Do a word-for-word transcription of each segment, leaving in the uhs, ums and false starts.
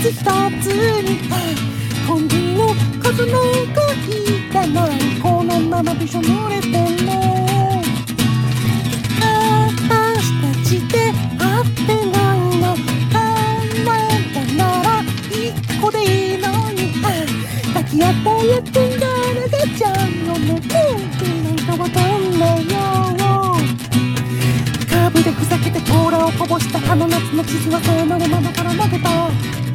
つ一つにコンビの数なんかいらない。このままびしょ濡れても私たちで会ってないの。考えたなら一個でいいのに抱き合ったやつがながちゃんのもうなんかわかんないよ。カーブでふざけて甲羅をこぼしたあの夏の地図はそうなるままから投げた。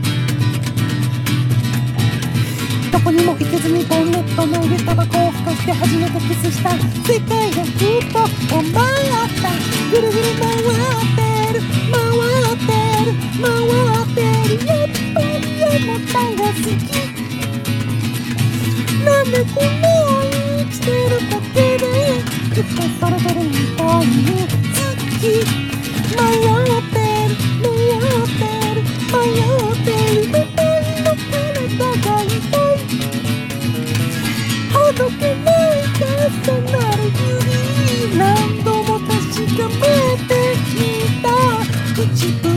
どこにも行けずにボンネットの上タバコをふかして初めてキスした世界がふっと止まった。ぐるぐる回ってる回ってる回ってる。やっぱりあなたが好き。なんでこんな生きてるだけできっとそれぞれみたいに好き。迷ってる迷ってる迷ってるみたいな体が痛い。ほどけない重なる指何度も確かめてみた。口